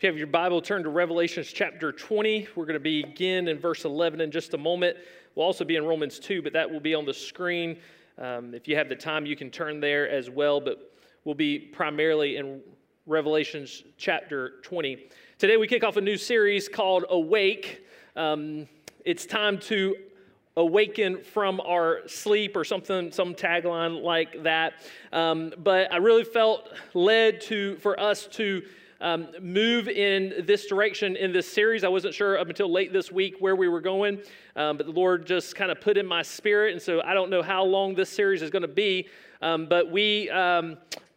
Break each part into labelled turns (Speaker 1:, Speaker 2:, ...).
Speaker 1: If you have your Bible, turn to Revelation chapter 20. We're going to begin in verse 11 in just a moment. We'll also be in Romans 2, but that will be on the screen. If you have the time, you can turn there as well, but we'll be primarily in Revelation chapter 20. Today we kick off a new series called Awake. It's time to awaken from our sleep or something, some tagline like that. But I really felt led for us to move in this direction in this series. I wasn't sure up until late this week where we were going, but the Lord just kind of put in my spirit, and so I don't know how long this series is going to be, but I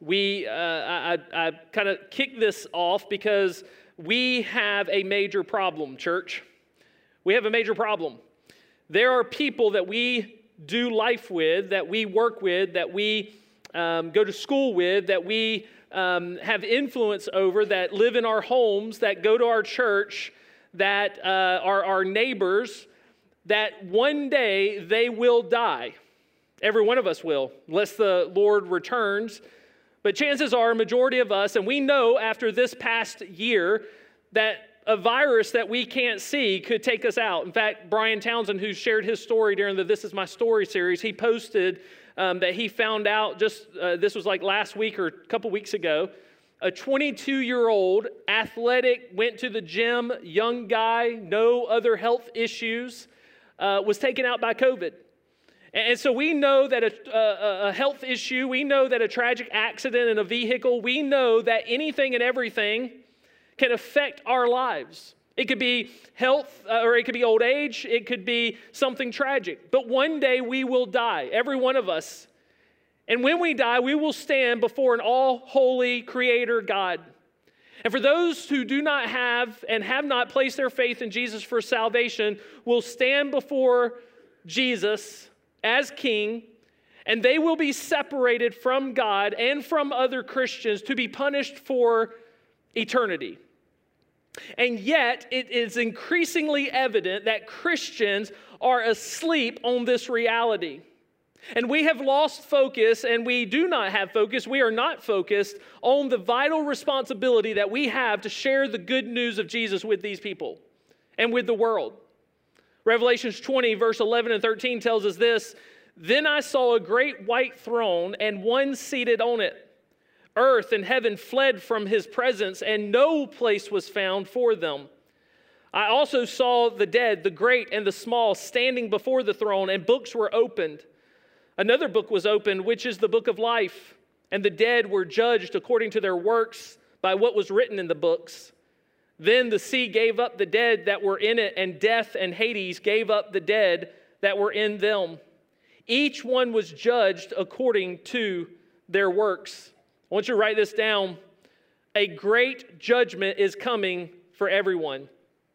Speaker 1: kind of kicked this off because we have a major problem, church. We have a major problem. There are people that we do life with, that we work with, that we go to school with, that we have influence over, that live in our homes, that go to our church, that are our neighbors, that one day they will die. Every one of us will, unless the Lord returns. But chances are a majority of us, and we know after this past year that a virus that we can't see could take us out. In fact, Brian Townsend, who shared his story during the This Is My Story series, he posted that he found out this was like last week or a couple weeks ago, a 22-year-old athletic, went to the gym, young guy, no other health issues, was taken out by COVID. And so we know that a health issue, we know that a tragic accident in a vehicle, we know that anything and everything can affect our lives. It could be health, or it could be old age, it could be something tragic. But one day we will die, every one of us. And when we die, we will stand before an all-holy Creator God. And for those who do not have and have not placed their faith in Jesus for salvation, will stand before Jesus as King, and they will be separated from God and from other Christians to be punished for eternity. And yet, it is increasingly evident that Christians are asleep on this reality. And we have lost focus, and we do not have focus. We are not focused on the vital responsibility that we have to share the good news of Jesus with these people and with the world. Revelation 20, verse 11 and 13 tells us this: "Then I saw a great white throne and one seated on it. Earth and heaven fled from his presence, and no place was found for them. I also saw the dead, the great and the small, standing before the throne, and books were opened. Another book was opened, which is the book of life, and the dead were judged according to their works by what was written in the books. Then the sea gave up the dead that were in it, and death and Hades gave up the dead that were in them. Each one was judged according to their works." I want you to write this down. A great judgment is coming for everyone.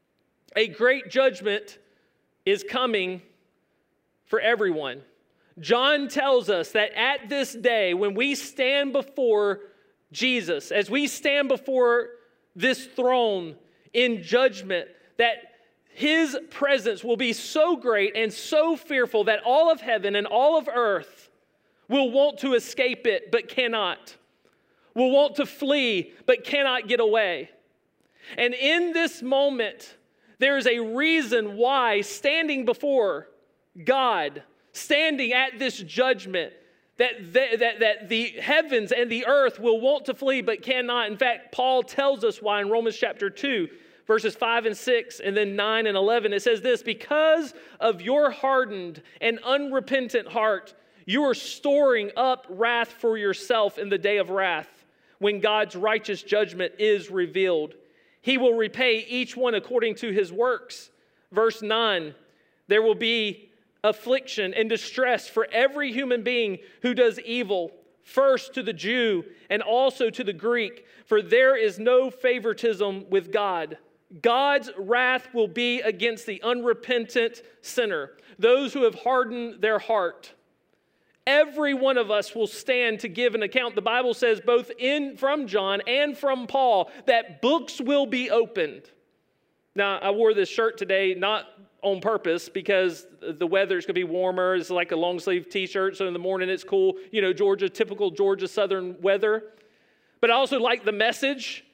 Speaker 1: A great judgment is coming for everyone. John tells us that at this day, when we stand before Jesus, as we stand before this throne in judgment, that his presence will be so great and so fearful that all of heaven and all of earth will want to escape it but cannot. Will want to flee but cannot get away. And in this moment, there is a reason why standing before God, standing at this judgment, that the heavens and the earth will want to flee but cannot. In fact, Paul tells us why in Romans chapter 2, verses 5 and 6, and then 9 and 11. It says this: "Because of your hardened and unrepentant heart, you are storing up wrath for yourself in the day of wrath, when God's righteous judgment is revealed. He will repay each one according to his works." Verse 9, "There will be affliction and distress for every human being who does evil, first to the Jew and also to the Greek, for there is no favoritism with God." God's wrath will be against the unrepentant sinner, those who have hardened their heart. Every one of us will stand to give an account. The Bible says both from John and from Paul that books will be opened. Now, I wore this shirt today not on purpose because the weather's going to be warmer. It's like a long sleeve t-shirt, so in the morning it's cool. You know, typical Georgia Southern weather. But I also like the message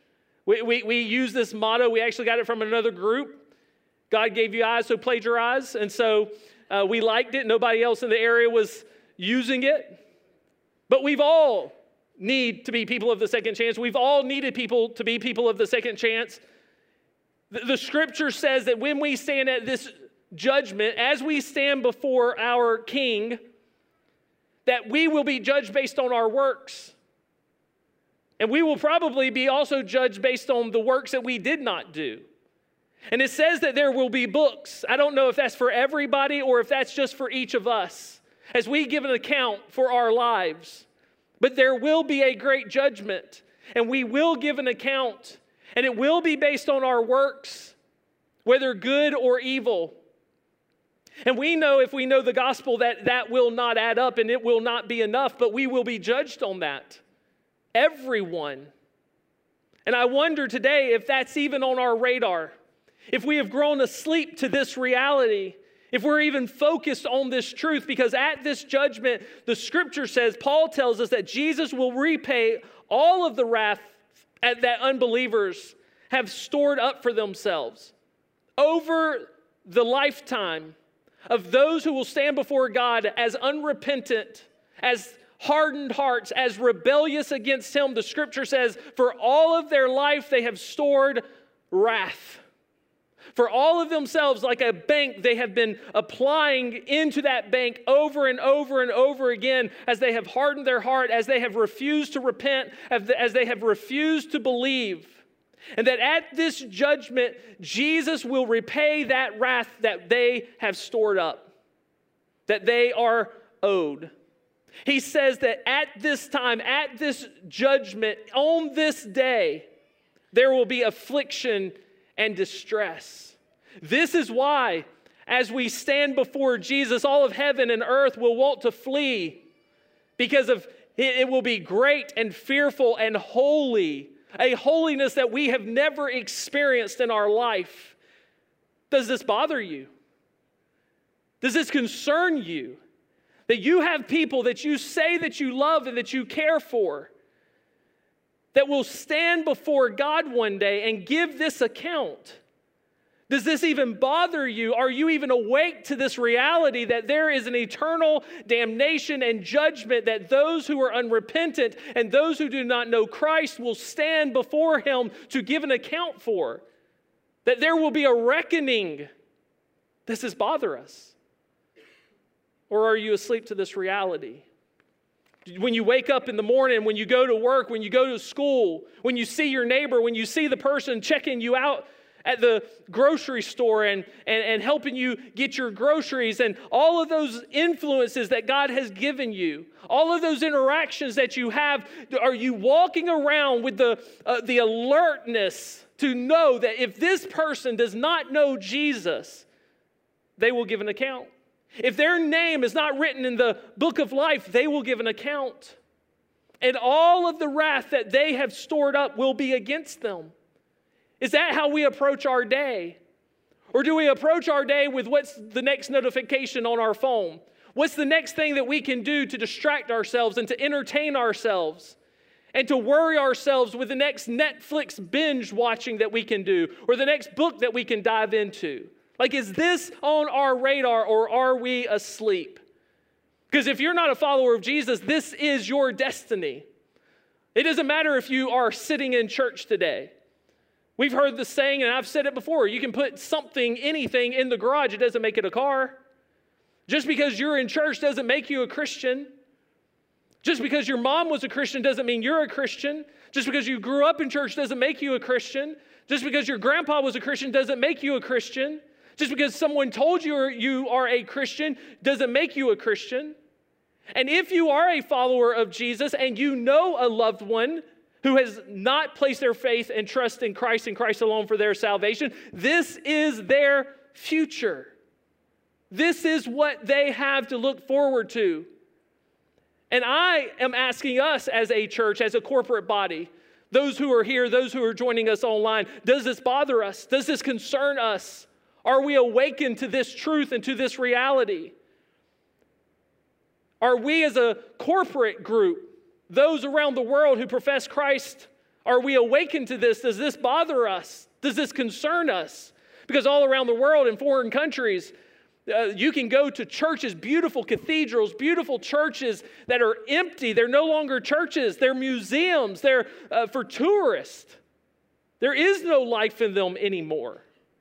Speaker 1: We use this motto. We actually got it from another group. God gave you eyes, so plagiarize. And so we liked it. Nobody else in the area was using it. But we've all need to be people of the second chance. We've all needed people to be people of the second chance. The scripture says that when we stand at this judgment, as we stand before our King, that we will be judged based on our works. And we will probably be also judged based on the works that we did not do. And it says that there will be books. I don't know if that's for everybody or if that's just for each of us, as we give an account for our lives. But there will be a great judgment, and we will give an account, and it will be based on our works, whether good or evil. And we know, if we know the gospel, that that will not add up and it will not be enough, but we will be judged on that. Everyone. And I wonder today if that's even on our radar. If we have grown asleep to this reality, if we're even focused on this truth, because at this judgment, the scripture says, Paul tells us that Jesus will repay all of the wrath that unbelievers have stored up for themselves over the lifetime of those who will stand before God as unrepentant, as hardened hearts, as rebellious against Him. The scripture says, for all of their life they have stored wrath. For all of themselves, like a bank, they have been applying into that bank over and over and over again as they have hardened their heart, as they have refused to repent, as they have refused to believe. And that at this judgment, Jesus will repay that wrath that they have stored up, that they are owed. He says that at this time, at this judgment, on this day, there will be affliction and distress. This is why, as we stand before Jesus, all of heaven and earth will want to flee, because of it will be great and fearful and holy, a holiness that we have never experienced in our life. Does this bother you? Does this concern you? That you have people that you say that you love and that you care for, that will stand before God one day and give this account. Does this even bother you? Are you even awake to this reality that there is an eternal damnation and judgment, that those who are unrepentant and those who do not know Christ will stand before Him to give an account for? That there will be a reckoning. Does this bother us? Or are you asleep to this reality? When you wake up in the morning, when you go to work, when you go to school, when you see your neighbor, when you see the person checking you out at the grocery store and helping you get your groceries, and all of those influences that God has given you, all of those interactions that you have, are you walking around with the alertness to know that if this person does not know Jesus, they will give an account? If their name is not written in the book of life, they will give an account. And all of the wrath that they have stored up will be against them. Is that how we approach our day? Or do we approach our day with what's the next notification on our phone? What's the next thing that we can do to distract ourselves and to entertain ourselves? And to worry ourselves with the next Netflix binge watching that we can do, or the next book that we can dive into? Like, is this on our radar, or are we asleep? Because if you're not a follower of Jesus, this is your destiny. It doesn't matter if you are sitting in church today. We've heard the saying, and I've said it before, you can put something, anything in the garage, it doesn't make it a car. Just because you're in church doesn't make you a Christian. Just because your mom was a Christian doesn't mean you're a Christian. Just because you grew up in church doesn't make you a Christian. Just because your grandpa was a Christian doesn't make you a Christian. Just because someone told you you are a Christian doesn't make you a Christian. And if you are a follower of Jesus and you know a loved one who has not placed their faith and trust in Christ and Christ alone for their salvation, this is their future. This is what they have to look forward to. And I am asking us as a church, as a corporate body, those who are here, those who are joining us online, does this bother us? Does this concern us? Are we awakened to this truth and to this reality? Are we as a corporate group, those around the world who profess Christ, Are we awakened to this? Does this bother us? Does this concern us? Because all around the world in foreign countries, you can go to churches, beautiful cathedrals, beautiful churches that are empty. They're no longer churches. They're museums. They're for tourists. There is no life in them anymore.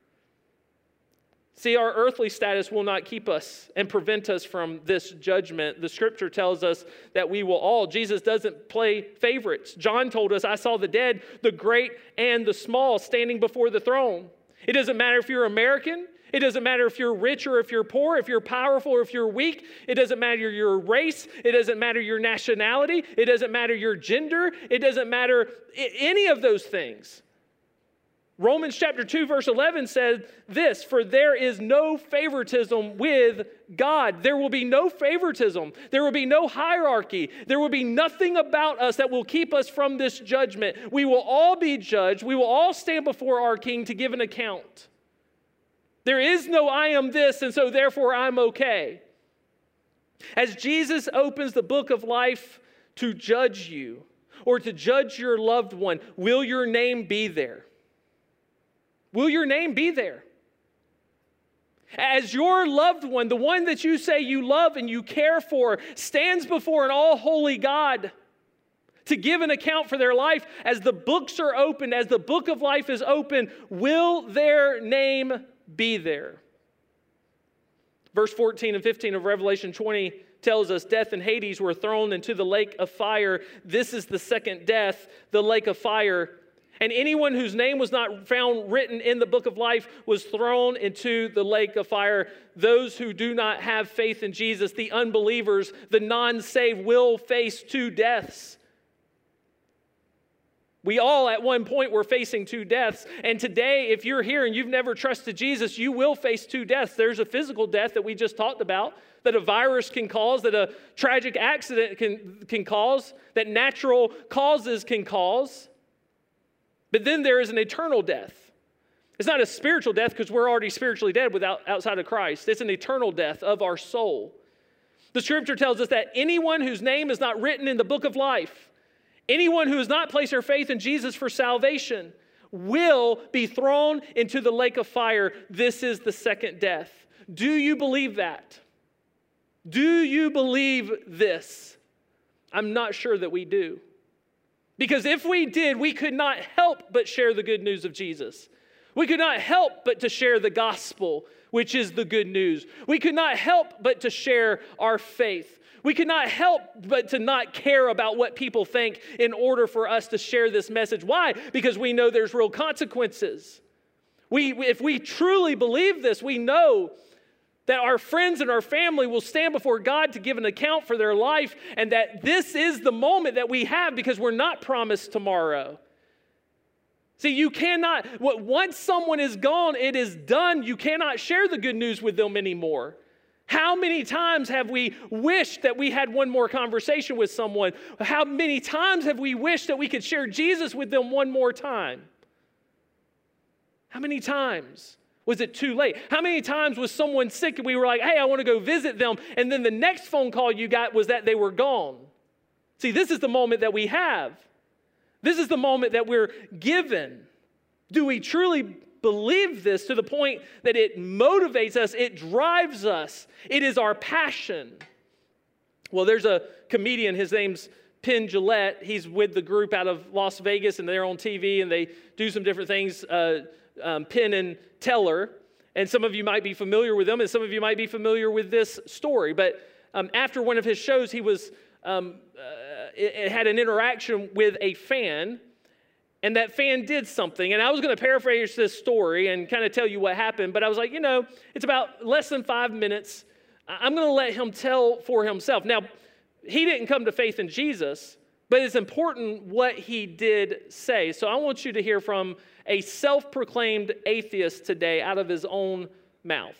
Speaker 1: See, our earthly status will not keep us and prevent us from this judgment. The scripture tells us that we will all. Jesus doesn't play favorites. John told us, I saw the dead, the great and the small, standing before the throne. It doesn't matter if you're American. It doesn't matter if you're rich or if you're poor, if you're powerful or if you're weak. It doesn't matter your race. It doesn't matter your nationality. It doesn't matter your gender. It doesn't matter any of those things. Romans chapter 2 verse 11 said this, for there is no favoritism with God. There will be no favoritism. There will be no hierarchy. There will be nothing about us that will keep us from this judgment. We will all be judged. We will all stand before our King to give an account. There is no I am this and so therefore I'm okay. As Jesus opens the book of life to judge you or to judge your loved one, will your name be there? Will your name be there? As your loved one, the one that you say you love and you care for, stands before an all-holy God to give an account for their life, as the books are opened, as the book of life is open, will their name be there? Verse 14 and 15 of Revelation 20 tells us death and Hades were thrown into the lake of fire. This is the second death, the lake of fire. And anyone whose name was not found written in the book of life was thrown into the lake of fire. Those who do not have faith in Jesus, the unbelievers, the non-saved, will face two deaths. We all at one point were facing two deaths. And today, if you're here and you've never trusted Jesus, you will face two deaths. There's a physical death that we just talked about, that a virus can cause, that a tragic accident can cause, that natural causes can cause. But then there is an eternal death. It's not a spiritual death because we're already spiritually dead outside of Christ. It's an eternal death of our soul. The scripture tells us that anyone whose name is not written in the book of life, anyone who has not placed their faith in Jesus for salvation, will be thrown into the lake of fire. This is the second death. Do you believe that? Do you believe this? I'm not sure that we do. Because if we did, we could not help but share the good news of Jesus. We could not help but to share the gospel, which is the good news. We could not help but to share our faith. We could not help but to not care about what people think in order for us to share this message. Why? Because we know there's real consequences. If we truly believe this, we know that our friends and our family will stand before God to give an account for their life, and that this is the moment that we have because we're not promised tomorrow. See, you cannot, once someone is gone, it is done. You cannot share the good news with them anymore. How many times have we wished that we had one more conversation with someone? How many times have we wished that we could share Jesus with them one more time? How many times? Was it too late? How many times was someone sick and we were like, hey, I want to go visit them, and then the next phone call you got was that they were gone? See, this is the moment that we have. This is the moment that we're given. Do we truly believe this to the point that it motivates us, it drives us, it is our passion? Well, there's a comedian, his name's Penn Jillette. He's with the group out of Las Vegas, and they're on TV, and they do some different things, Penn and Teller, and some of you might be familiar with them, and some of you might be familiar with this story. But after one of his shows, he was it had an interaction with a fan, and that fan did something. And I was going to paraphrase this story and kind of tell you what happened, but I was like, it's about less than 5 minutes. I'm going to let him tell for himself. Now, he didn't come to faith in Jesus, but it's important what he did say. So I want you to hear from a self-proclaimed atheist today out of his own mouth.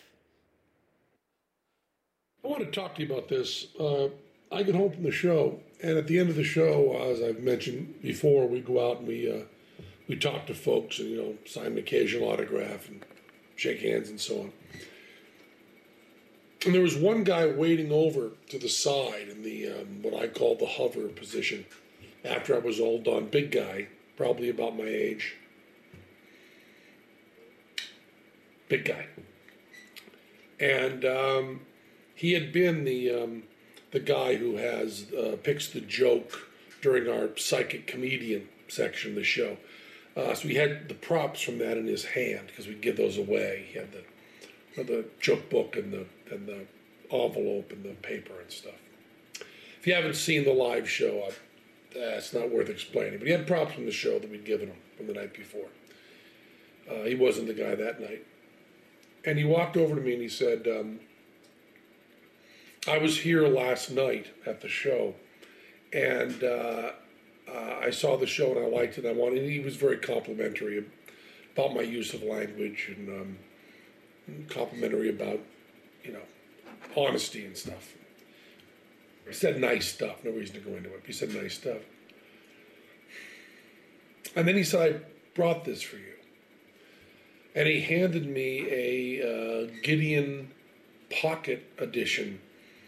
Speaker 2: I want to talk to you about this. I get home from the show, and at the end of the show, as I've mentioned before, we go out and we talk to folks and, sign an occasional autograph and shake hands and so on. And there was one guy waiting over to the side in the what I call the hover position after I was all done. Big guy. probably about my age. Big guy. And he had been the guy who picks the joke during our psychic comedian section of the show. So he had the props from that in his hand because we'd give those away. He had the joke book and the envelope and the paper and stuff. If you haven't seen the live show, it's not worth explaining. But he had props from the show that we'd given him from the night before. He wasn't the guy that night. And he walked over to me and he said, I was here last night at the show, and I saw the show and I liked it. And he was very complimentary about my use of language and complimentary about, honesty and stuff. He said nice stuff. No reason to go into it. He said nice stuff. And then he said, I brought this for you. And he handed me a Gideon Pocket Edition.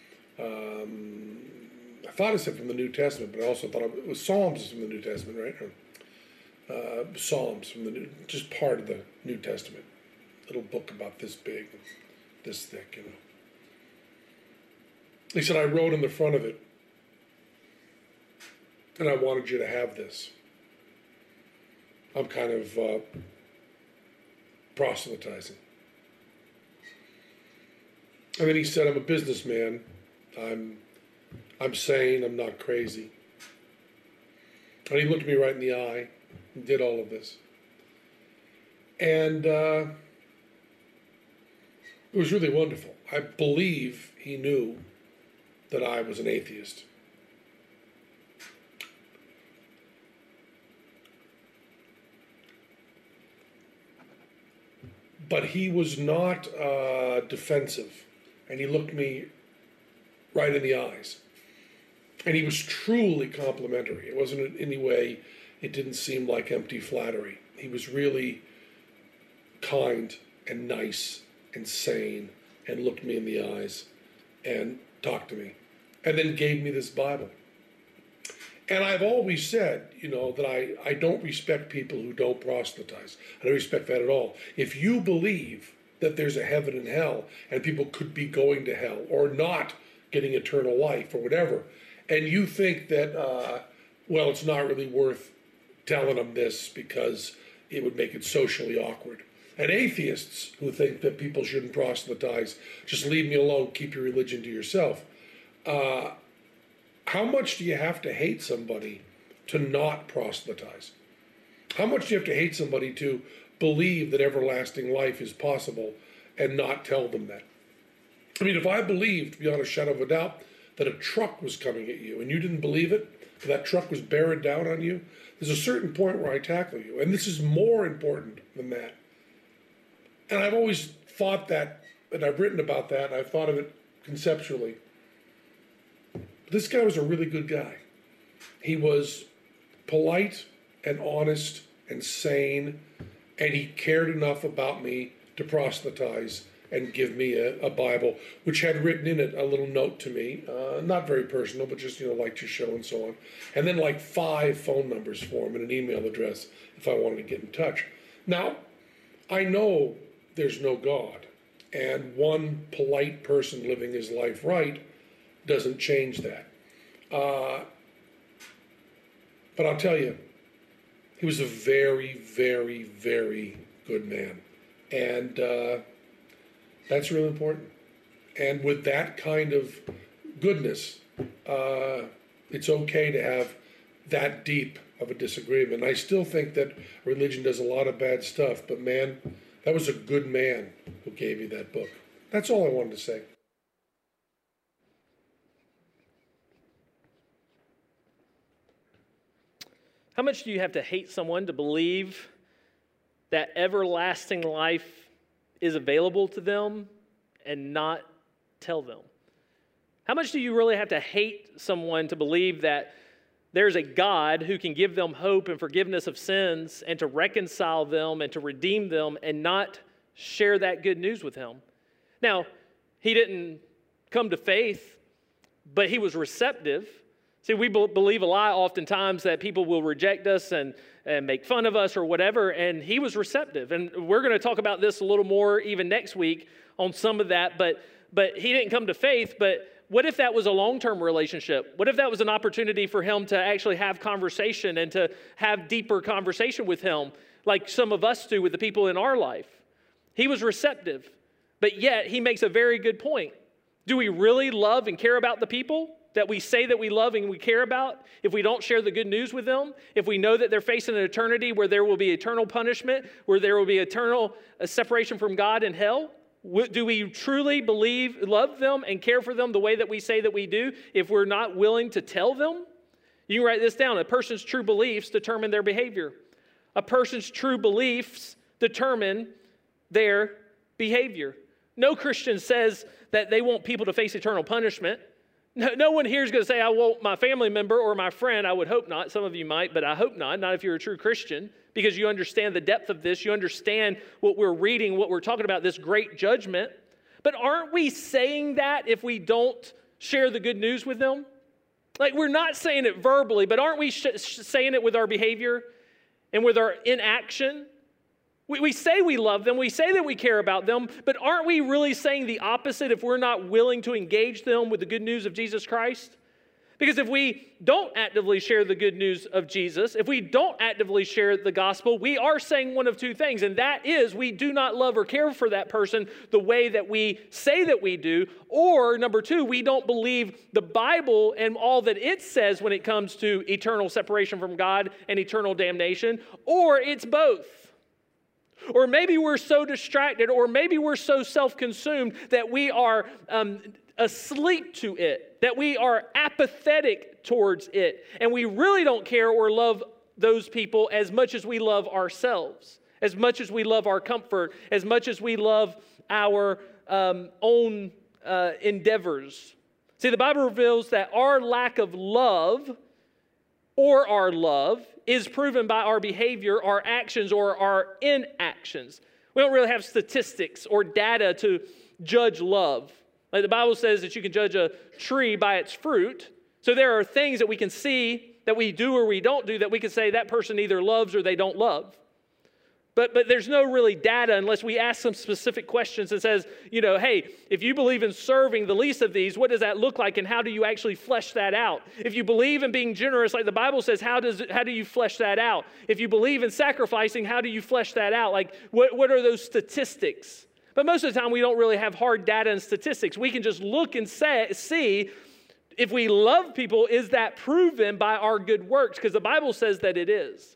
Speaker 2: I thought it said from the New Testament, but I also thought it was Psalms from the New Testament, right? Psalms from just part of the New Testament. Little book about this big, this thick, He said, I wrote in the front of it, and I wanted you to have this. I'm kind of proselytizing. And then he said, I'm a businessman. I'm sane. I'm not crazy. And he looked me right in the eye and did all of this. And it was really wonderful. I believe he knew that I was an atheist. But he was not defensive, and he looked me right in the eyes. And he was truly complimentary. It wasn't in any way, it didn't seem like empty flattery. He was really kind and nice and sane and looked me in the eyes and talked to me and then gave me this Bible. And I've always said, that I don't respect people who don't proselytize. I don't respect that at all. If you believe that there's a heaven and hell and people could be going to hell or not getting eternal life or whatever, and you think that, it's not really worth telling them this because it would make it socially awkward. And atheists who think that people shouldn't proselytize, just leave me alone, keep your religion to yourself. How much do you have to hate somebody to not proselytize? How much do you have to hate somebody to believe that everlasting life is possible and not tell them that? I mean, if I believed, beyond a shadow of a doubt, that a truck was coming at you and you didn't believe it, that truck was bearing down on you, there's a certain point where I tackle you. And this is more important than that. And I've always thought that, and I've written about that, and I've thought of it conceptually. This guy was a really good guy. He was polite and honest and sane, and he cared enough about me to proselytize and give me a Bible, which had written in it a little note to me, not very personal, but just, liked your show and so on. And then 5 phone numbers for him and an email address if I wanted to get in touch. Now, I know there's no God, and one polite person living his life right doesn't change that. But I'll tell you, he was a very, very, very good man. And that's really important. And with that kind of goodness, it's okay to have that deep of a disagreement. I still think that religion does a lot of bad stuff, but man, that was a good man who gave you that book. That's all I wanted to say.
Speaker 1: How much do you have to hate someone to believe that everlasting life is available to them and not tell them? How much do you really have to hate someone to believe that there's a God who can give them hope and forgiveness of sins and to reconcile them and to redeem them and not share that good news with him? Now, he didn't come to faith, but he was receptive. See, we believe a lie oftentimes that people will reject us and make fun of us or whatever, and he was receptive. And we're going to talk about this a little more even next week on some of that, but he didn't come to faith. But what if that was a long-term relationship? What if that was an opportunity for him to actually have conversation and to have deeper conversation with him, like some of us do with the people in our life? He was receptive, but yet he makes a very good point. Do we really love and care about the people that we say that we love and we care about if we don't share the good news with them? If we know that they're facing an eternity where there will be eternal punishment, where there will be eternal separation from God in hell? Do we truly love them and care for them the way that we say that we do if we're not willing to tell them? You can write this down. A person's true beliefs determine their behavior. A person's true beliefs determine their behavior. No Christian says that they want people to face eternal punishment. No one here is going to say, I want my family member or my friend. I would hope not. Some of you might, but I hope not. Not if you're a true Christian, because you understand the depth of this. You understand what we're reading, what we're talking about, this great judgment. But aren't we saying that if we don't share the good news with them? Like, we're not saying it verbally, but aren't we saying it with our behavior and with our inaction? We say we love them, we say that we care about them, but aren't we really saying the opposite if we're not willing to engage them with the good news of Jesus Christ? Because if we don't actively share the good news of Jesus, if we don't actively share the gospel, we are saying one of two things, and that is we do not love or care for that person the way that we say that we do, or number two, we don't believe the Bible and all that it says when it comes to eternal separation from God and eternal damnation, or it's both. Or maybe we're so distracted, or maybe we're so self-consumed that we are asleep to it, that we are apathetic towards it, and we really don't care or love those people as much as we love ourselves, as much as we love our comfort, as much as we love our own endeavors. See, the Bible reveals that our lack of love or our love is proven by our behavior, our actions, or our inactions. We don't really have statistics or data to judge love. Like the Bible says that you can judge a tree by its fruit. So there are things that we can see that we do or we don't do that we can say that person either loves or they don't love. But there's no really data unless we ask some specific questions that says, hey, if you believe in serving the least of these, what does that look like and how do you actually flesh that out? If you believe in being generous, like the Bible says, how do you flesh that out? If you believe in sacrificing, how do you flesh that out? Like, what are those statistics? But most of the time, we don't really have hard data and statistics. We can just look and see if we love people, is that proven by our good works? Because the Bible says that it is.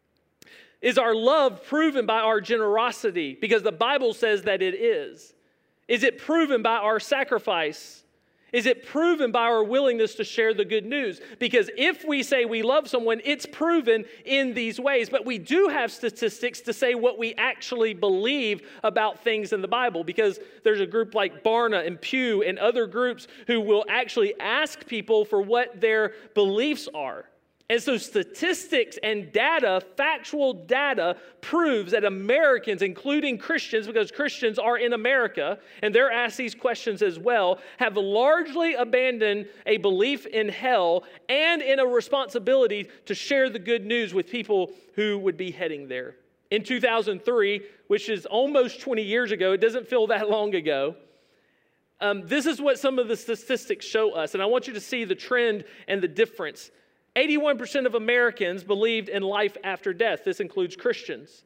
Speaker 1: Is our love proven by our generosity? Because the Bible says that it is. Is it proven by our sacrifice? Is it proven by our willingness to share the good news? Because if we say we love someone, it's proven in these ways. But we do have statistics to say what we actually believe about things in the Bible. Because there's a group like Barna and Pew and other groups who will actually ask people for what their beliefs are. And so statistics and data, factual data, proves that Americans, including Christians, because Christians are in America, and they're asked these questions as well, have largely abandoned a belief in hell and in a responsibility to share the good news with people who would be heading there. In 2003, which is almost 20 years ago, it doesn't feel that long ago, this is what some of the statistics show us, and I want you to see the trend and the difference. 81% of Americans believed in life after death. This includes Christians.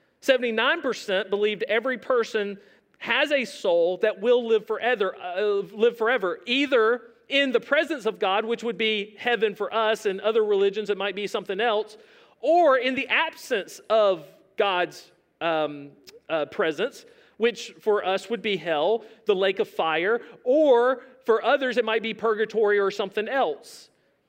Speaker 1: 79% believed every person has a soul that will live forever, either in the presence of God, which would be heaven for us, and other religions it might be something else, or in the absence of God's presence, which for us would be hell, the lake of fire, or for others it might be purgatory or something else.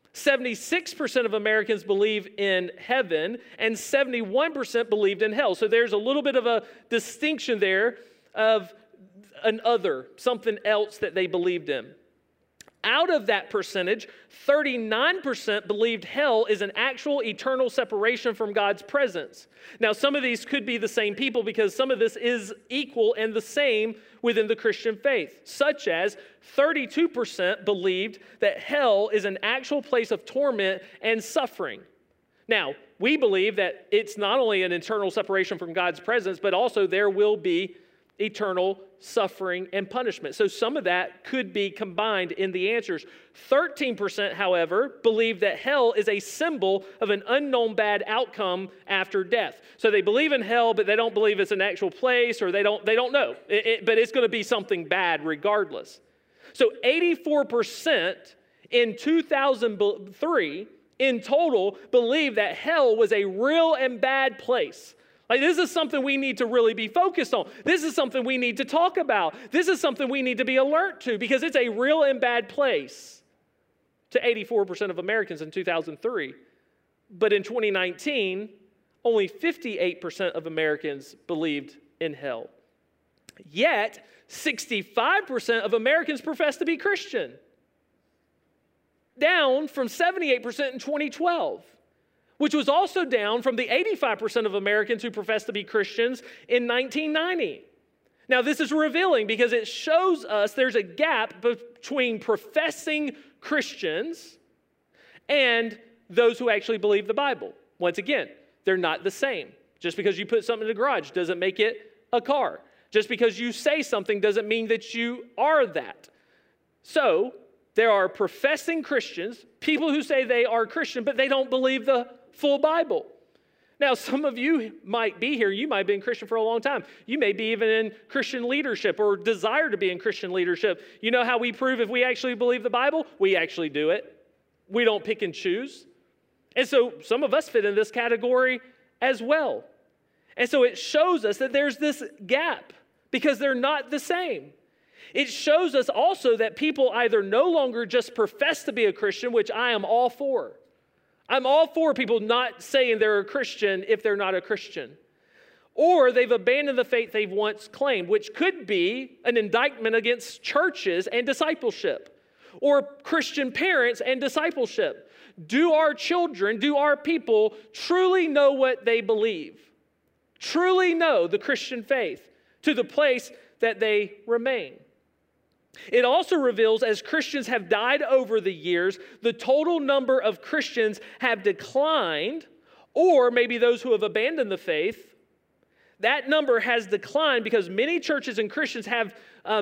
Speaker 1: 76% of Americans believe in heaven, and 71% believed in hell. So there's a little bit of a distinction there of an other, something else that they believed in. Out of that percentage, 39% believed hell is an actual eternal separation from God's presence. Now, some of these could be the same people because some of this is equal and the same within the Christian faith, such as 32% believed that hell is an actual place of torment and suffering. Now, we believe that it's not only an eternal separation from God's presence, but also there will be eternal suffering and punishment. So some of that could be combined in the answers. 13%, however, believe that hell is a symbol of an unknown bad outcome after death. So they believe in hell, but they don't believe it's an actual place, or they don't know. But it's going to be something bad regardless. So 84% in 2003 in total believe that hell was a real and bad place. Like, this is something we need to really be focused on. This is something we need to talk about. This is something we need to be alert to because it's a real and bad place to 84% of Americans in 2003. But in 2019, only 58% of Americans believed in hell. Yet, 65% of Americans profess to be Christian, down from 78% in 2012. Which was also down from the 85% of Americans who profess to be Christians in 1990. Now, this is revealing because it shows us there's a gap between professing Christians and those who actually believe the Bible. Once again, they're not the same. Just because you put something in the garage doesn't make it a car. Just because you say something doesn't mean that you are that. So, there are professing Christians, people who say they are Christian, but they don't believe the full Bible. Now, some of you might be here. You might have been Christian for a long time. You may be even in Christian leadership or desire to be in Christian leadership. You know how we prove if we actually believe the Bible? We actually do it. We don't pick and choose. And so some of us fit in this category as well. And so it shows us that there's this gap because they're not the same. It shows us also that people either no longer just profess to be a Christian, which I am all for. I'm all for people not saying they're a Christian if they're not a Christian. Or they've abandoned the faith they've once claimed, which could be an indictment against churches and discipleship, or Christian parents and discipleship. Do our children, do our people truly know what they believe? Truly know the Christian faith to the place that they remain? It also reveals, as Christians have died over the years, the total number of Christians have declined, or maybe those who have abandoned the faith, that number has declined because many churches and Christians have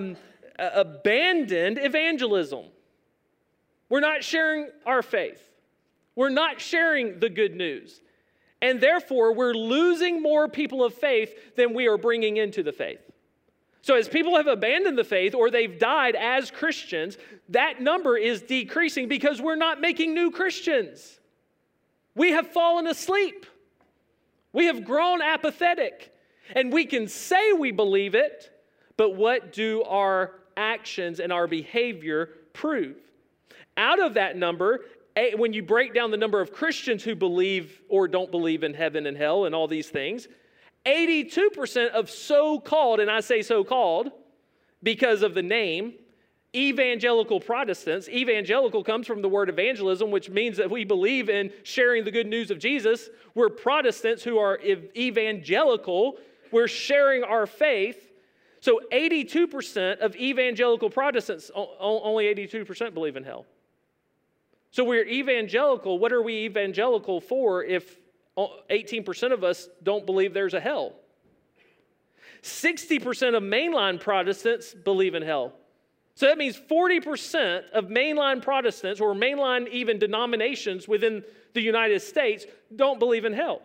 Speaker 1: abandoned evangelism. We're not sharing our faith. We're not sharing the good news. And therefore, we're losing more people of faith than we are bringing into the faith. So as people have abandoned the faith or they've died as Christians, that number is decreasing because we're not making new Christians. We have fallen asleep. We have grown apathetic. And we can say we believe it, but what do our actions and our behavior prove? Out of that number, when you break down the number of Christians who believe or don't believe in heaven and hell and all these things, 82% of so-called, and I say so-called because of the name, evangelical Protestants. Evangelical comes from the word evangelism, which means that we believe in sharing the good news of Jesus. We're Protestants who are evangelical. We're sharing our faith. So 82% of evangelical Protestants, only 82% believe in hell. So we're evangelical. What are we evangelical for if 18% of us don't believe there's a hell? 60% of mainline Protestants believe in hell. So that means 40% of mainline Protestants, or mainline even denominations within the United States, don't believe in hell.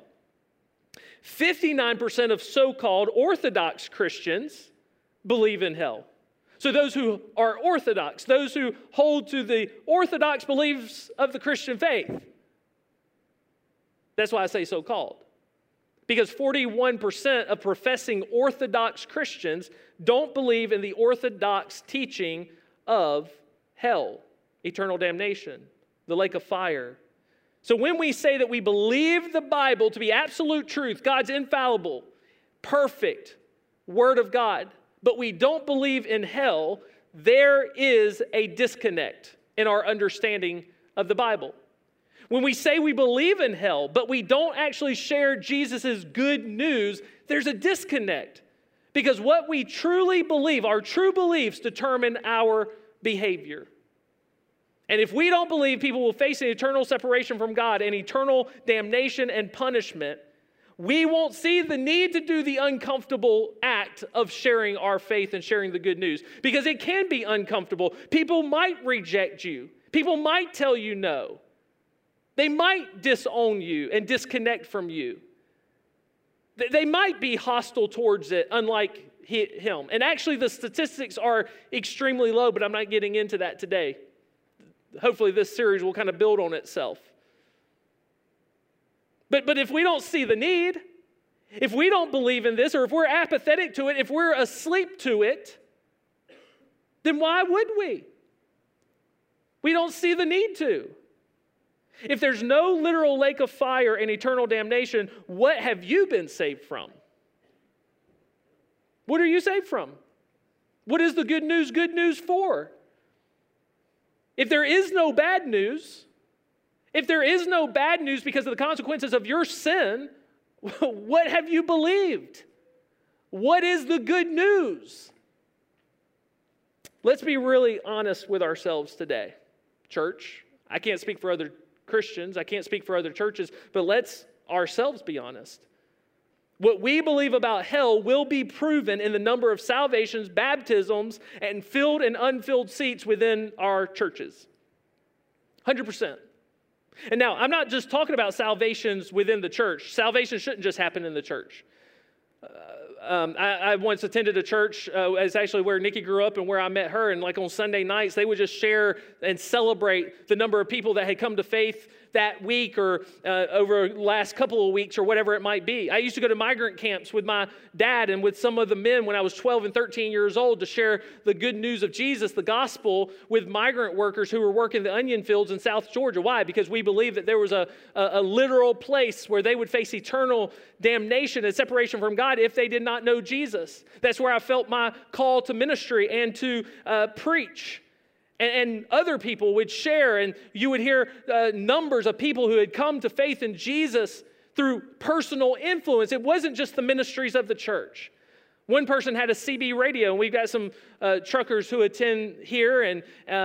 Speaker 1: 59% of so-called Orthodox Christians believe in hell. So those who are Orthodox, those who hold to the Orthodox beliefs of the Christian faith. That's why I say so-called. Because 41% of professing Orthodox Christians don't believe in the Orthodox teaching of hell, eternal damnation, the lake of fire. So when we say that we believe the Bible to be absolute truth, God's infallible, perfect Word of God, but we don't believe in hell, there is a disconnect. in our understanding of the Bible. When we say we believe in hell, but we don't actually share Jesus' good news, there's a disconnect. Because what we truly believe, our true beliefs, determine our behavior. And if we don't believe people will face an eternal separation from God and eternal damnation and punishment, we won't see the need to do the uncomfortable act of sharing our faith and sharing the good news. Because it can be uncomfortable. People might reject you. People might tell you no. They might disown you and disconnect from you. They might be hostile towards it, unlike him. And actually, the statistics are extremely low, but I'm not getting into that today. Hopefully, this series will kind of build on itself. But if we don't see the need, if we don't believe in this, or if we're apathetic to it, if we're asleep to it, then why would we? We don't see the need to. If there's no literal lake of fire and eternal damnation, what have you been saved from? What are you saved from? What is the good news for? If there is no bad news, if there is no bad news because of the consequences of your sin, what have you believed? What is the good news? Let's be really honest with ourselves today, church. I can't speak for other Christians. I can't speak for other churches, but let's ourselves be honest. What we believe about hell will be proven in the number of salvations, baptisms, and filled and unfilled seats within our churches. 100%. And now, I'm not just talking about salvations within the church. Salvation shouldn't just happen in the church. I once attended a church, it's actually where Nikki grew up and where I met her, and like on Sunday nights, they would just share and celebrate the number of people that had come to faith that week or over the last couple of weeks or whatever it might be. I used to go to migrant camps with my dad and with some of the men when I was 12 and 13 years old to share the good news of Jesus, the gospel, with migrant workers who were working the onion fields in South Georgia. Why? Because we believed that there was a literal place where they would face eternal damnation and separation from God if they did not know Jesus. That's where I felt my call to ministry and to preach. And other people would share, and you would hear numbers of people who had come to faith in Jesus through personal influence. It wasn't just the ministries of the church. One person had a CB radio, and we've got some truckers who attend here, and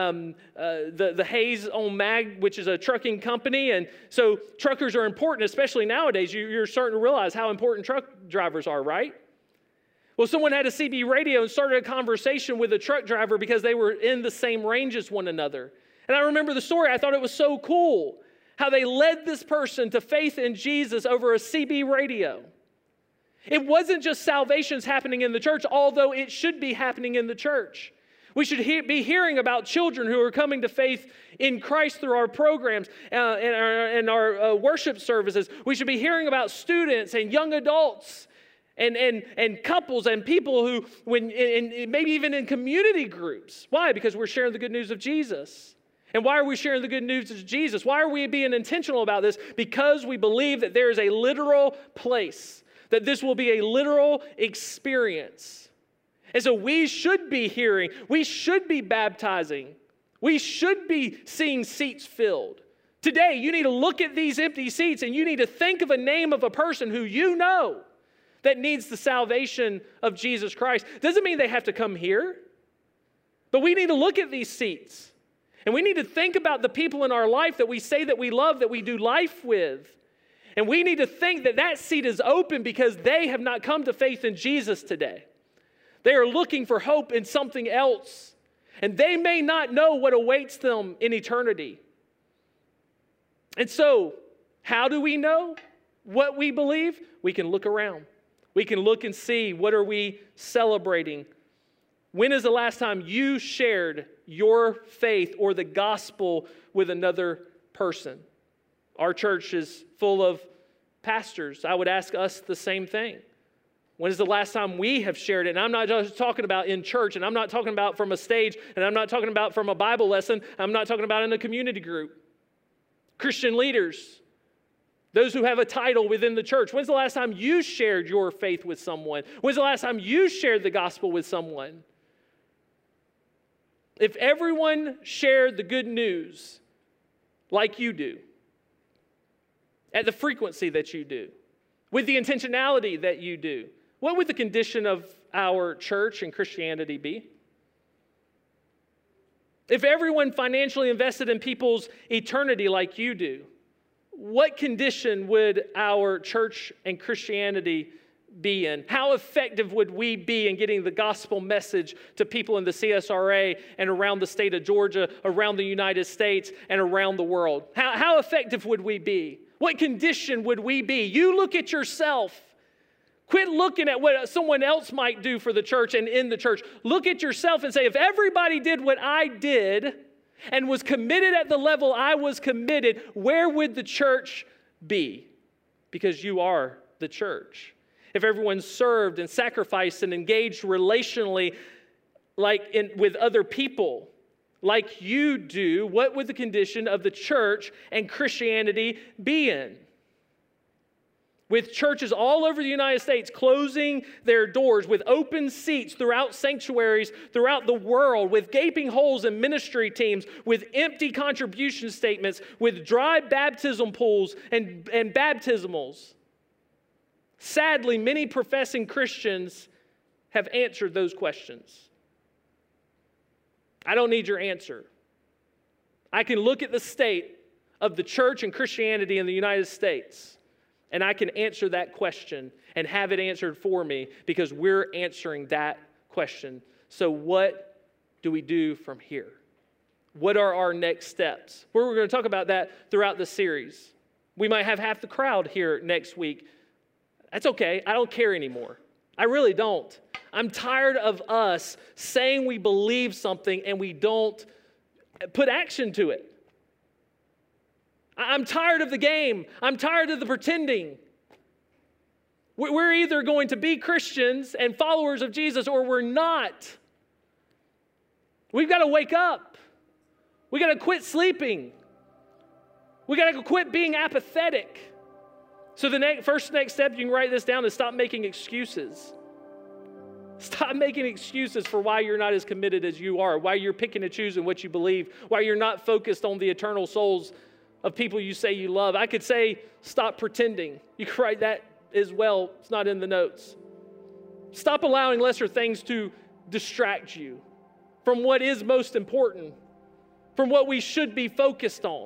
Speaker 1: the Hayes on Mag, which is a trucking company. And so truckers are important, especially nowadays. You're starting to realize how important truck drivers are, right? Well, someone had a CB radio and started a conversation with a truck driver because they were in the same range as one another. And I remember the story. I thought it was so cool how they led this person to faith in Jesus over a CB radio. It wasn't just salvations happening in the church, although it should be happening in the church. We should be hearing about children who are coming to faith in Christ through our programs and our worship services. We should be hearing about students and young adults and couples and people who, maybe even in community groups. Why? Because we're sharing the good news of Jesus. And why are we sharing the good news of Jesus? Why are we being intentional about this? Because we believe that there is a literal place, that this will be a literal experience. And so we should be hearing, we should be baptizing, we should be seeing seats filled. Today, you need to look at these empty seats and you need to think of a name of a person who you know that needs the salvation of Jesus Christ. Doesn't mean they have to come here, but we need to look at these seats. And we need to think about the people in our life that we say that we love, that we do life with. And we need to think that that seat is open because they have not come to faith in Jesus today. They are looking for hope in something else. And they may not know what awaits them in eternity. And so, how do we know what we believe? We can look around. We can look and see, what are we celebrating? When is the last time you shared your faith or the gospel with another person? Our church is full of pastors. I would ask us the same thing. When is the last time we have shared it? And I'm not just talking about in church, and I'm not talking about from a stage, and I'm not talking about from a Bible lesson. I'm not talking about in a community group. Christian leaders, those who have a title within the church. When's the last time you shared your faith with someone? When's the last time you shared the gospel with someone? if everyone shared the good news like you do, at the frequency that you do, with the intentionality that you do, what would the condition of our church and Christianity be? If everyone financially invested in people's eternity like you do, what condition would our church and Christianity be in? How effective would we be in getting the gospel message to people in the CSRA and around the state of Georgia, around the United States, and around the world? How effective would we be? What condition would we be? You look at yourself. Quit looking at what someone else might do for the church and in the church. Look at yourself and say, if everybody did what I did and was committed at the level I was committed, where would the church be? Because you are the church. If everyone served and sacrificed and engaged relationally with other people like you do, what would the condition of the church and Christianity be in? With churches all over the United States closing their doors, with open seats throughout sanctuaries throughout the world, with gaping holes in ministry teams, with empty contribution statements, with dry baptism pools and baptismals. Sadly, many professing Christians have answered those questions. I don't need your answer. I can look at the state of the church and Christianity in the United States, and I can answer that question and have it answered for me because we're answering that question. So what do we do from here? What are our next steps? We're going to talk about that throughout the series. We might have half the crowd here next week. That's okay. I don't care anymore. I really don't. I'm tired of us saying we believe something and we don't put action to it. I'm tired of the game. I'm tired of the pretending. We're either going to be Christians and followers of Jesus or we're not. We've got to wake up. We got to quit sleeping. We got to quit being apathetic. So the first next step, you can write this down, is stop making excuses. Stop making excuses for why you're not as committed as you are, why you're picking and choosing what you believe, why you're not focused on the eternal souls of people you say you love. I could say, stop pretending. You could write that as well. It's not in the notes. Stop allowing lesser things to distract you from what is most important, from what we should be focused on.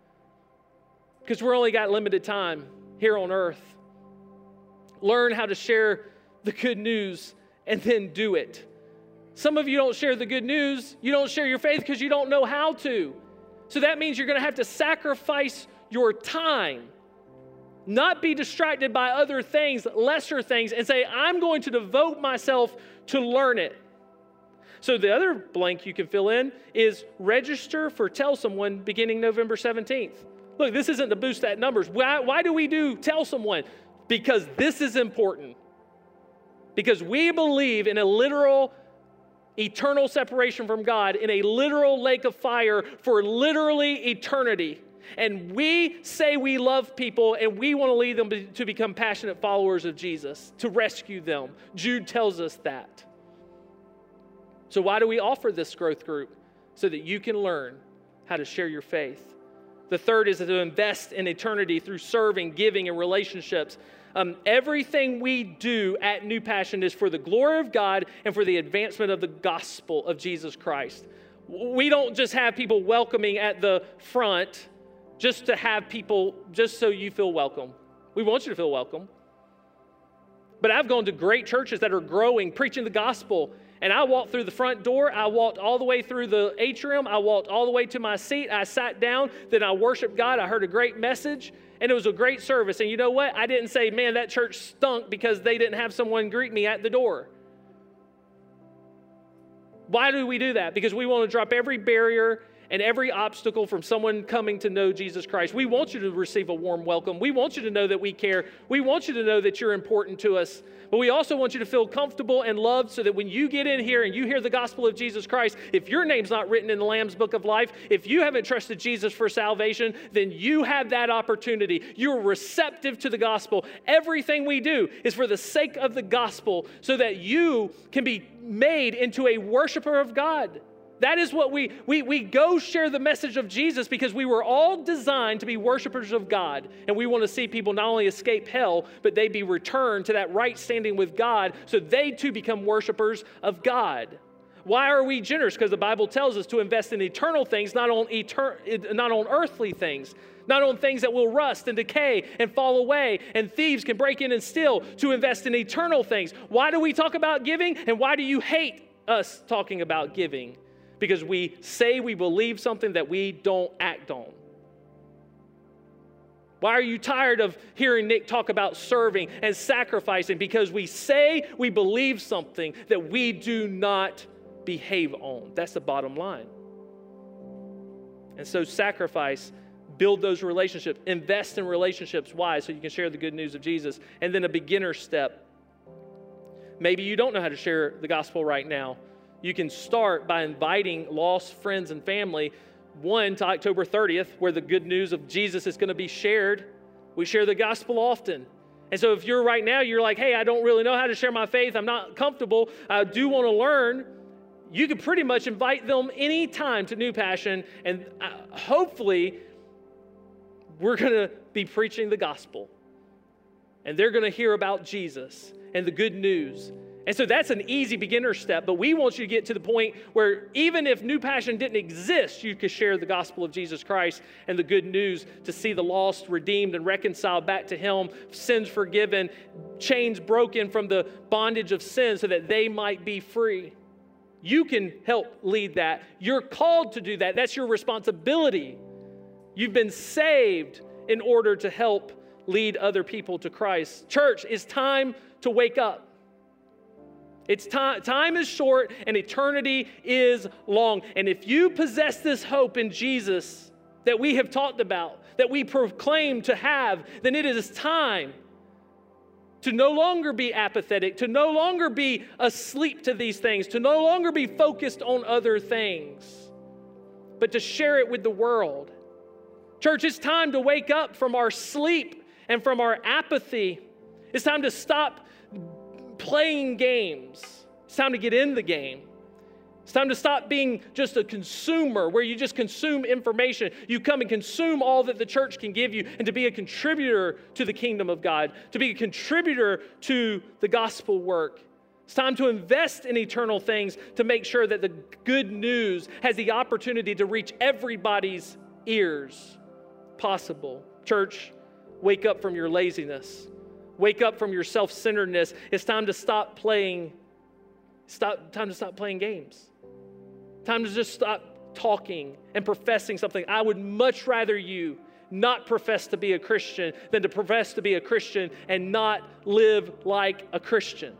Speaker 1: Because we're only got limited time here on earth. Learn how to share the good news and then do it. Some of you don't share the good news. You don't share your faith because you don't know how to. So that means you're going to have to sacrifice your time, not be distracted by other things, lesser things, and say, I'm going to devote myself to learn it. So the other blank you can fill in is register for Tell Someone beginning November 17th. Look, this isn't to boost that numbers. Why do we do Tell Someone? Because this is important. Because we believe in a literal eternal separation from God, in a literal lake of fire for literally eternity. And we say we love people and we want to lead them to become passionate followers of Jesus, to rescue them. Jude tells us that. So why do we offer this growth group? So that you can learn how to share your faith. The third is to invest in eternity through serving, giving, and relationships. Everything we do at New Passion is for the glory of God and for the advancement of the gospel of Jesus Christ. We don't just have people welcoming at the front just to have people, just so you feel welcome. We want you to feel welcome. But I've gone to great churches that are growing, preaching the gospel, and I walked through the front door, I walked all the way through the atrium, I walked all the way to my seat, I sat down, then I worshiped God, I heard a great message, and it was a great service. And you know what? I didn't say, man, that church stunk because they didn't have someone greet me at the door. Why do we do that? Because we want to drop every barrier and every obstacle from someone coming to know Jesus Christ. We want you to receive a warm welcome. We want you to know that we care. We want you to know that you're important to us. But we also want you to feel comfortable and loved so that when you get in here and you hear the gospel of Jesus Christ, if your name's not written in the Lamb's Book of Life, if you haven't trusted Jesus for salvation, then you have that opportunity. You're receptive to the gospel. Everything we do is for the sake of the gospel so that you can be made into a worshiper of God. That is what we go share the message of Jesus because we were all designed to be worshipers of God. And we want to see people not only escape hell, but they be returned to that right standing with God so they too become worshipers of God. Why are we generous? Because the Bible tells us to invest in eternal things, not on earthly things, not on things that will rust and decay and fall away, and thieves can break in and steal, to invest in eternal things. Why do we talk about giving? And why do you hate us talking about giving? Because we say we believe something that we don't act on. Why are you tired of hearing Nick talk about serving and sacrificing? Because we say we believe something that we do not behave on. That's the bottom line. And so sacrifice, build those relationships, invest in relationships. Why? So you can share the good news of Jesus. And then a beginner step. Maybe you don't know how to share the gospel right now. You can start by inviting lost friends and family, to October 30th, where the good news of Jesus is going to be shared. We share the gospel often. And so if you're right now, you're like, hey, I don't really know how to share my faith. I'm not comfortable. I do want to learn. You can pretty much invite them anytime to New Passion. And hopefully, we're going to be preaching the gospel. And they're going to hear about Jesus and the good news. And so that's an easy beginner step, but we want you to get to the point where even if New Passion didn't exist, you could share the gospel of Jesus Christ and the good news to see the lost redeemed and reconciled back to Him, sins forgiven, chains broken from the bondage of sin so that they might be free. You can help lead that. You're called to do that. That's your responsibility. You've been saved in order to help lead other people to Christ. Church, it's time to wake up. It's time is short and eternity is long. And if you possess this hope in Jesus that we have talked about, that we proclaim to have, then it is time to no longer be apathetic, to no longer be asleep to these things, to no longer be focused on other things, but to share it with the world. Church, it's time to wake up from our sleep and from our apathy. It's time to stop playing games. It's time to get in the game. It's time to stop being just a consumer where you just consume information. You come and consume all that the church can give you and to be a contributor to the kingdom of God, to be a contributor to the gospel work. It's time to invest in eternal things to make sure that the good news has the opportunity to reach everybody's ears possible. Church, wake up from your laziness. Wake up from your self-centeredness. It's time to stop playing games. Time to just stop talking and professing something. I would much rather you not profess to be a Christian than to profess to be a Christian and not live like a Christian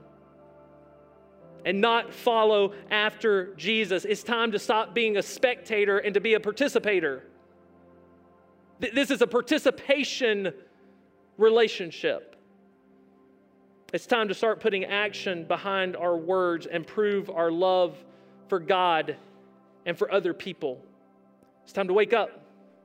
Speaker 1: and not follow after Jesus. It's time to stop being a spectator and to be a participator. This is a participation relationship. It's time to start putting action behind our words and prove our love for God and for other people. It's time to wake up.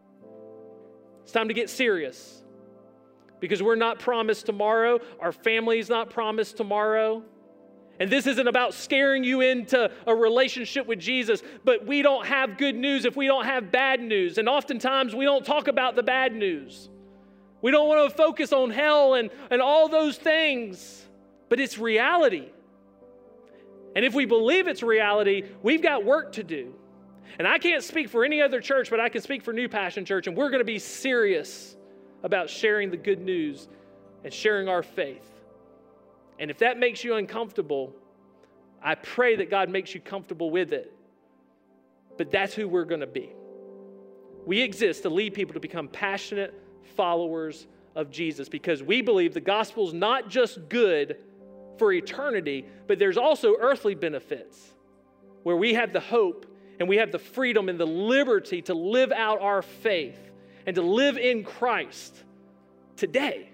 Speaker 1: It's time to get serious because we're not promised tomorrow. Our family is not promised tomorrow. And this isn't about scaring you into a relationship with Jesus, but we don't have good news if we don't have bad news. And oftentimes we don't talk about the bad news. We don't want to focus on hell and all those things, but it's reality. And if we believe it's reality, we've got work to do. And I can't speak for any other church, but I can speak for New Passion Church, and we're going to be serious about sharing the good news and sharing our faith. And if that makes you uncomfortable, I pray that God makes you comfortable with it. But that's who we're going to be. We exist to lead people to become passionate followers of Jesus because we believe the gospel is not just good for eternity, but there's also earthly benefits where we have the hope and we have the freedom and the liberty to live out our faith and to live in Christ today,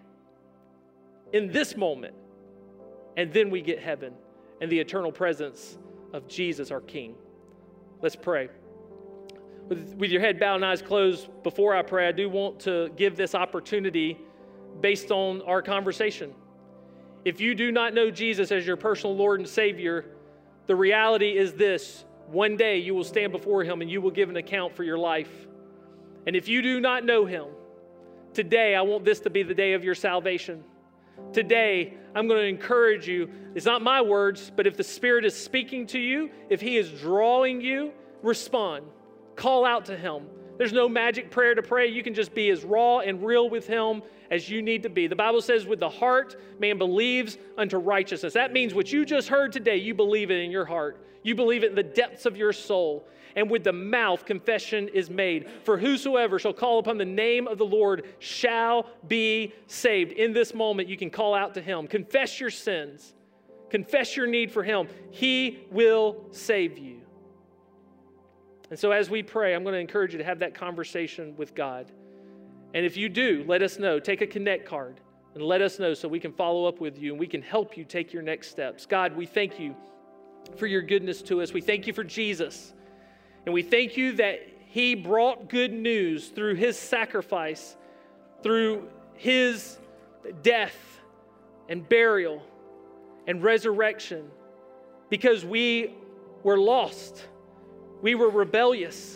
Speaker 1: in this moment. And then we get heaven and the eternal presence of Jesus, our King. Let's pray. With your head bowed and eyes closed, before I pray, I do want to give this opportunity based on our conversation. If you do not know Jesus as your personal Lord and Savior, the reality is this: one day you will stand before him and you will give an account for your life. And if you do not know him, today I want this to be the day of your salvation. Today, I'm going to encourage you. It's not my words, but if the Spirit is speaking to you, if he is drawing you, respond. Call out to him. There's no magic prayer to pray. You can just be as raw and real with him as you need to be. The Bible says with the heart, man believes unto righteousness. That means what you just heard today, you believe it in your heart. You believe it in the depths of your soul. And with the mouth, confession is made. For whosoever shall call upon the name of the Lord shall be saved. In this moment, you can call out to him. Confess your sins. Confess your need for him. He will save you. And so as we pray, I'm going to encourage you to have that conversation with God. And if you do, let us know. Take a Connect card and let us know so we can follow up with you and we can help you take your next steps. God, we thank you for your goodness to us. We thank you for Jesus. And we thank you that he brought good news through his sacrifice, through his death and burial and resurrection, because we were lost. We were rebellious.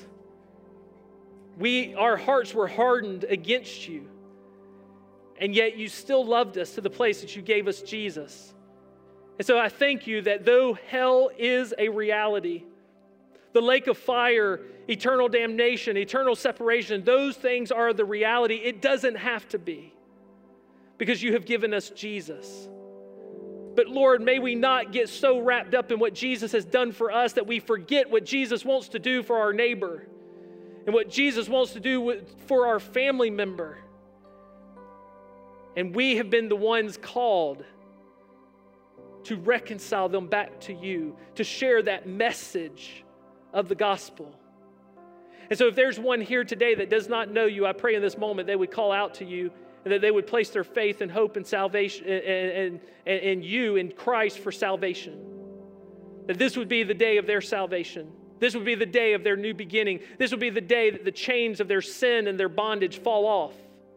Speaker 1: Our hearts were hardened against you. And yet you still loved us to the place that you gave us Jesus. And so I thank you that though hell is a reality, the lake of fire, eternal damnation, eternal separation, those things are the reality. It doesn't have to be, because you have given us Jesus. But Lord, may we not get so wrapped up in what Jesus has done for us that we forget what Jesus wants to do for our neighbor and what Jesus wants to do for our family member. And we have been the ones called to reconcile them back to you, to share that message of the gospel. And so if there's one here today that does not know you, I pray in this moment they would call out to you and that they would place their faith and hope and salvation and you in Christ for salvation. That this would be the day of their salvation. This would be the day of their new beginning. This would be the day that the chains of their sin and their bondage fall off.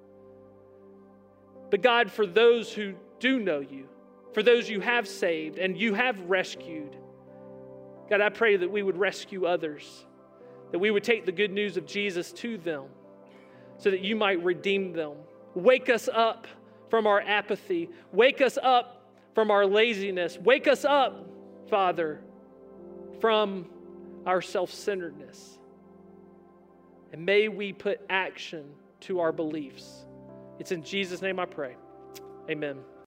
Speaker 1: But God, for those who do know you, for those you have saved and you have rescued, God, I pray that we would rescue others, that we would take the good news of Jesus to them so that you might redeem them. Wake us up from our apathy. Wake us up from our laziness. Wake us up, Father, from our self-centeredness. And may we put action to our beliefs. It's in Jesus' name I pray. Amen.